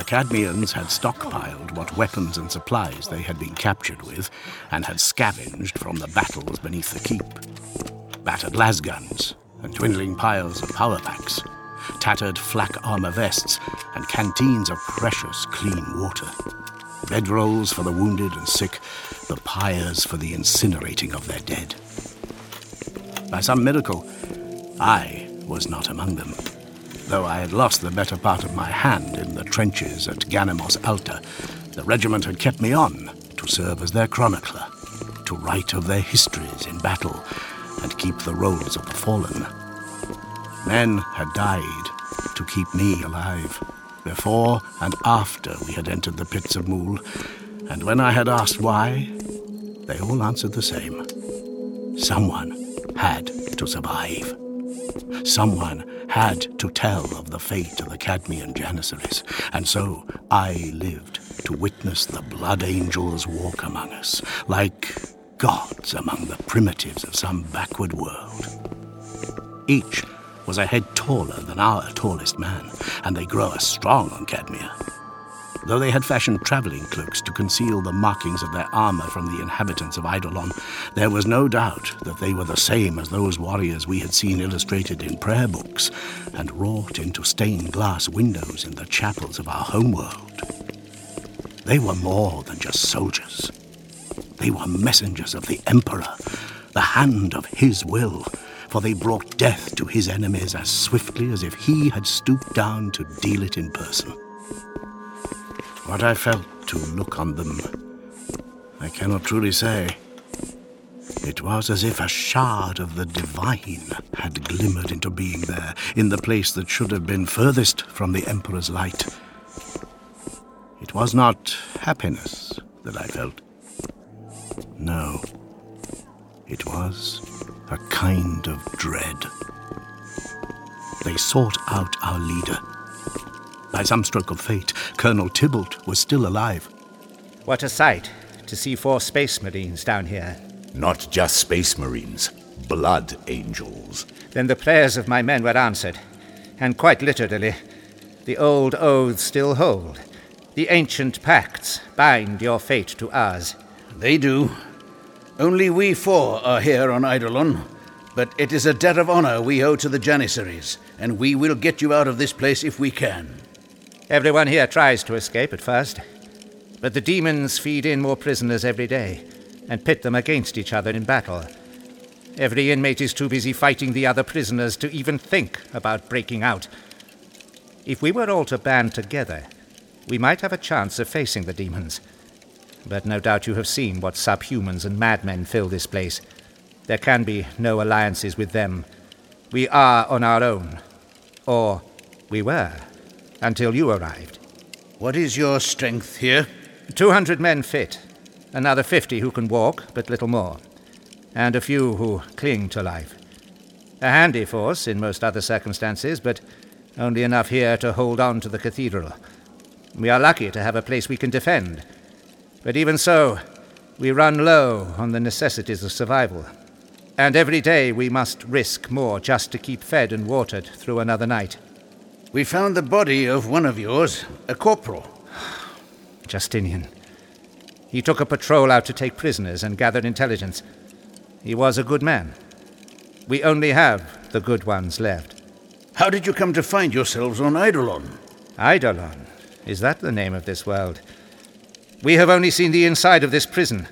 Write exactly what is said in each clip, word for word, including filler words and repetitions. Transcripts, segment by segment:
Cadmeans had stockpiled what weapons and supplies they had been captured with and had scavenged from the battles beneath the keep. Battered lasguns and dwindling piles of power packs, tattered flak armor vests and canteens of precious clean water, bedrolls for the wounded and sick, the pyres for the incinerating of their dead. By some miracle, I was not among them, though I had lost the better part of my hand in the trenches at Ganemos Alta. The regiment had kept me on to serve as their chronicler, to write of their histories in battle and keep the rolls of the fallen. Men had died to keep me alive, before and after we had entered the pits of Mool, and when I had asked why, they all answered the same. Someone had to survive. Someone had to tell of the fate of the Cadmean Janissaries, and so I lived to witness the blood angels walk among us, like gods among the primitives of some backward world. Each was a head taller than our tallest man, and they grow as strong on Cadmea. Though they had fashioned travelling cloaks to conceal the markings of their armour from the inhabitants of Eidolon, there was no doubt that they were the same as those warriors we had seen illustrated in prayer books and wrought into stained glass windows in the chapels of our homeworld. They were more than just soldiers. They were messengers of the Emperor, the hand of his will, for they brought death to his enemies as swiftly as if he had stooped down to deal it in person. What I felt to look on them, I cannot truly say. It was as if a shard of the divine had glimmered into being there, in the place that should have been furthest from the Emperor's light. It was not happiness that I felt. No, it was a kind of dread. They sought out our leader. By some stroke of fate, Colonel Tybalt was still alive. What a sight to see four space marines down here. Not just space marines, blood angels. Then the prayers of my men were answered, and quite literally, the old oaths still hold. The ancient pacts bind your fate to ours. They do. Only we four are here on Eidolon, but it is a debt of honor we owe to the Janissaries, and we will get you out of this place if we can. Everyone here tries to escape at first, but the demons feed in more prisoners every day and pit them against each other in battle. Every inmate is too busy fighting the other prisoners to even think about breaking out. If we were all to band together, we might have a chance of facing the demons. But no doubt you have seen what subhumans and madmen fill this place. There can be no alliances with them. We are on our own. Or we were, until you arrived. What is your strength here? Two hundred men fit. Another fifty who can walk, but little more. And a few who cling to life. A handy force in most other circumstances, but only enough here to hold on to the cathedral. We are lucky to have a place we can defend. But even so, we run low on the necessities of survival. And every day we must risk more just to keep fed and watered through another night. We found the body of one of yours, a corporal. Justinian. He took a patrol out to take prisoners and gather intelligence. He was a good man. We only have the good ones left. How did you come to find yourselves on Eidolon? Eidolon? Is that the name of this world? We have only seen the inside of this prison.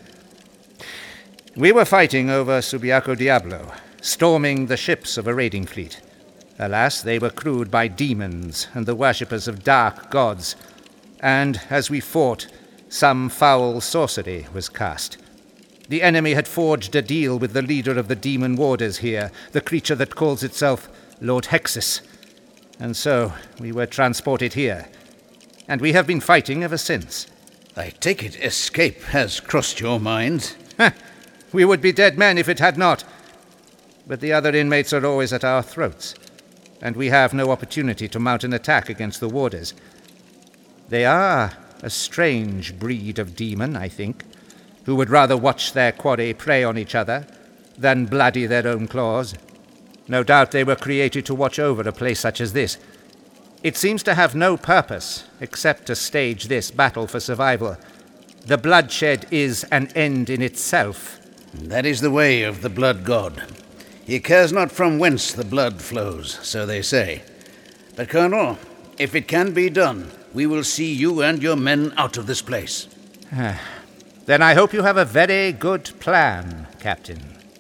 We were fighting over Subiaco Diablo, storming the ships of a raiding fleet. Alas, they were crewed by demons and the worshippers of dark gods. And as we fought, some foul sorcery was cast. The enemy had forged a deal with the leader of the demon warders here, the creature that calls itself Lord Hexus. And so we were transported here. And we have been fighting ever since. I take it escape has crossed your minds. We would be dead men if it had not. But the other inmates are always at our throats, and we have no opportunity to mount an attack against the warders. They are a strange breed of demon, I think, who would rather watch their quarry prey on each other than bloody their own claws. No doubt they were created to watch over a place such as this. It seems to have no purpose except to stage this battle for survival. The bloodshed is an end in itself. That is the way of the blood god. He cares not from whence the blood flows, so they say. But, Colonel, if it can be done, we will see you and your men out of this place. Then I hope you have a very good plan, Captain.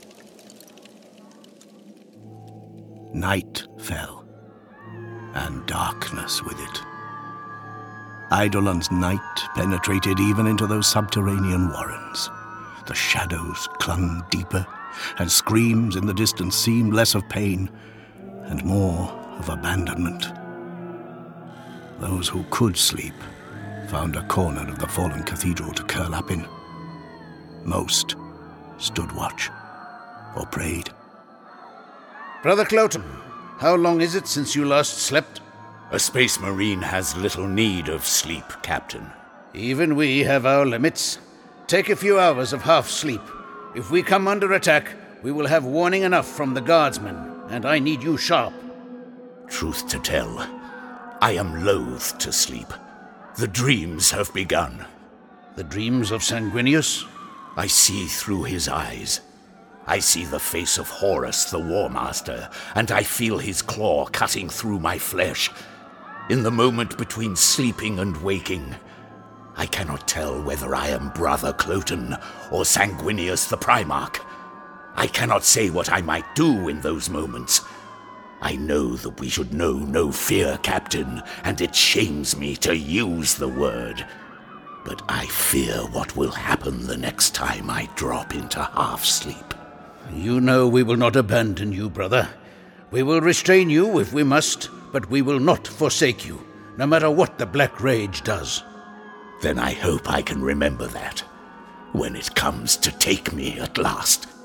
Night fell, and darkness with it. Eidolon's night penetrated even into those subterranean warrens. The shadows clung deeper, and screams in the distance seemed less of pain and more of abandonment. Those who could sleep found a corner of the fallen cathedral to curl up in. Most stood watch or prayed. Brother Cloten, how long is it since you last slept? A space marine has little need of sleep, Captain. Even we have our limits. Take a few hours of half sleep. If we come under attack, we will have warning enough from the guardsmen, and I need you sharp. Truth to tell, I am loath to sleep. The dreams have begun. The dreams of Sanguinius? I see through his eyes. I see the face of Horus, the War Master, and I feel his claw cutting through my flesh. In the moment between sleeping and waking, I cannot tell whether I am Brother Cloten or Sanguinius the Primarch. I cannot say what I might do in those moments. I know that we should know no fear, Captain, and it shames me to use the word. But I fear what will happen the next time I drop into half-sleep. You know we will not abandon you, brother. We will restrain you if we must, but we will not forsake you, no matter what the Black Rage does. Then I hope I can remember that, when it comes to take me at last.